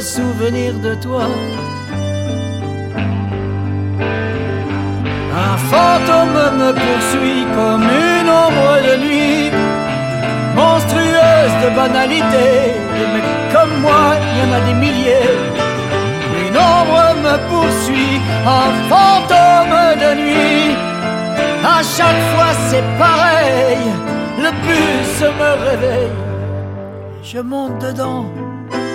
souvenir de toi. Un fantôme me poursuit comme une ombre de nuit, monstrueuse de banalité, mais comme moi, il y en a des milliers. Une ombre me poursuit, un fantôme de nuit. À chaque fois c'est pareil, le bus me réveille. Je monte dedans,